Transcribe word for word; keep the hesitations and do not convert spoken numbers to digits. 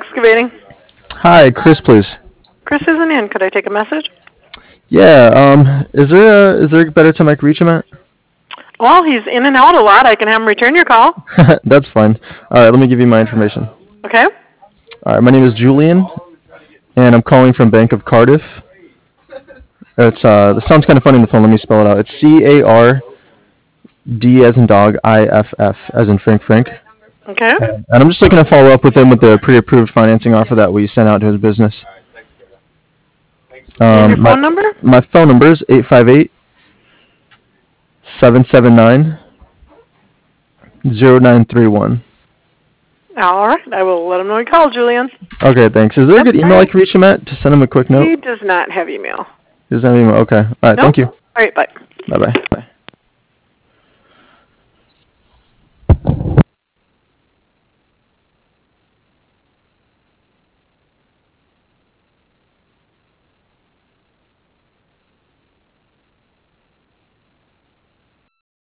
Excavating. Hi, Chris, please. Chris isn't in. Could I take a message? Yeah. Um. Is there a is there a better time I can reach him at? Well, he's in and out a lot. I can have him return your call. That's fine. All right. Let me give you my information. Okay. All right. My name is Julian, and I'm calling from Bank of Cardiff. It's uh. It sounds kind of funny on the phone. Let me spell it out. It's C A R D as in dog, I F F as in Frank Frank. Okay. And I'm just looking to follow up with him with the pre-approved financing offer that we sent out to his business. And Um, your my, phone number? my phone number is eight five eight, seven seven nine, zero nine three one. All right. I will let him know you called, Julian. Okay, thanks. Is there a good email I can reach him at to send him a quick note? He does not have email. He doesn't have email. Okay. All right, Nope. thank you. All right, bye. Bye-bye.